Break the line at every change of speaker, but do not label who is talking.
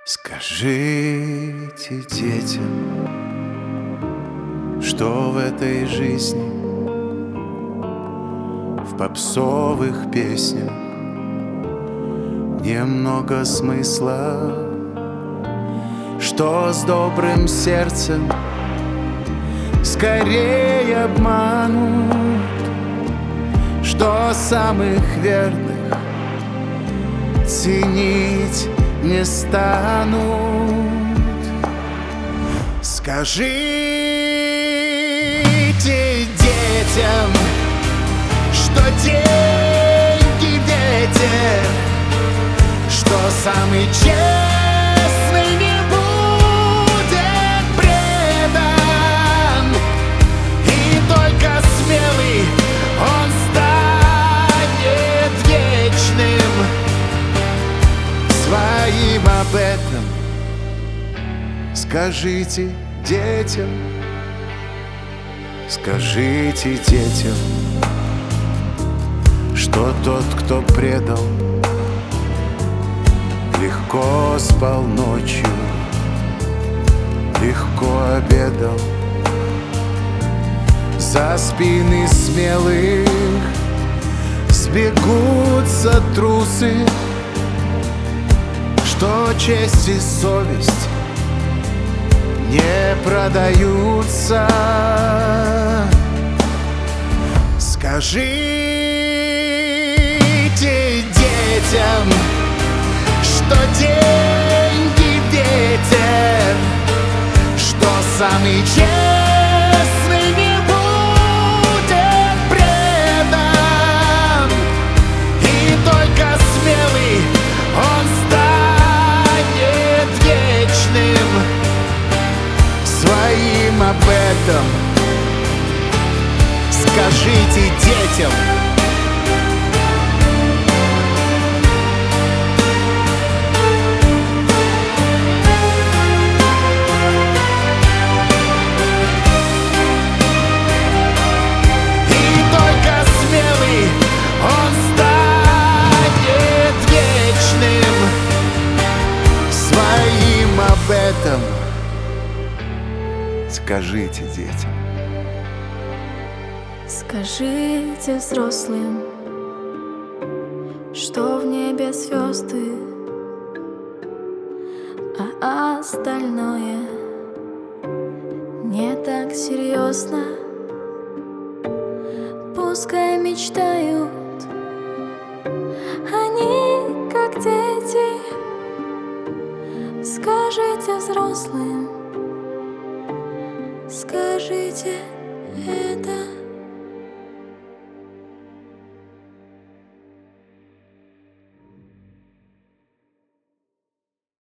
Скажите детям, что в этой жизни, в попсовых песнях немного смысла, что с добрым сердцем скорее обманут, что самых верных ценить не станут. Скажите детям, что деньги ветер, что самый честный не будет предан, и только смелый он станет вечным. Своим об этом скажите детям, скажите детям, что тот, кто предал, легко спал ночью, легко обедал. За спины смелых сбегутся трусы, что честь и совесть не продаются. Скажите детям, что деньги ветер, что самый честный не будет предан, и только смелый он станет вечным. Своим об этом скажите детям. И только смелый он станет вечным. Своим об этом скажите детям.
Скажите взрослым, что в небе звезды, а остальное не так серьезно. Пускай мечтают они, как дети. Скажите взрослым, скажите это.